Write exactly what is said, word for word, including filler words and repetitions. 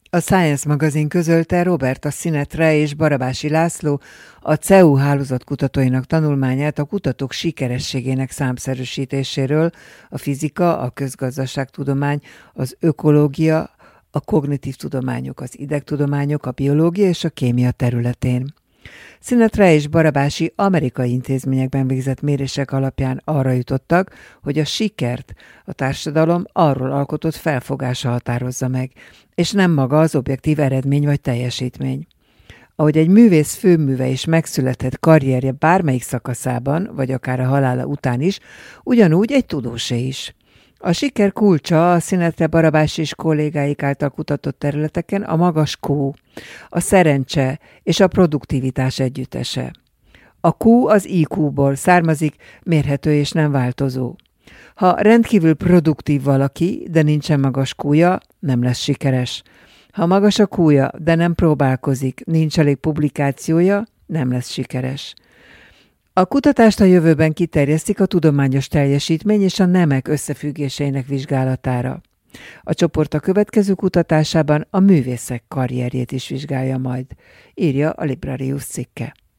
A Science magazin közölte, Roberta Sinetre és Barabási László a cé e u hálózatkutatóinak tanulmányát a kutatók sikerességének számszerűsítéséről, a fizika, a közgazdaságtudomány, az ökológia, a kognitív tudományok, az idegtudományok, a biológia és a kémia területén. Sinetre és Barabási amerikai intézményekben végzett mérések alapján arra jutottak, hogy a sikert a társadalom arról alkotott felfogása határozza meg, és nem maga az objektív eredmény vagy teljesítmény. Ahogy egy művész főműve is megszülethet karrierje bármelyik szakaszában, vagy akár a halála után is, ugyanúgy egy tudósé is. A siker kulcsa a Sinetre, Barabási és kollégáik által kutatott területeken a magas kú, a szerencse és a produktivitás együttese. A kú az í kú-ból származik, mérhető és nem változó. Ha rendkívül produktív valaki, de nincsen magas kúja, nem lesz sikeres. Ha magas a kúja, de nem próbálkozik, nincs elég publikációja, nem lesz sikeres. A kutatást a jövőben kiterjesztik a tudományos teljesítmény és a nemek összefüggéseinek vizsgálatára. A csoport a következő kutatásában a művészek karrierjét is vizsgálja majd, írja a Librarius cikke.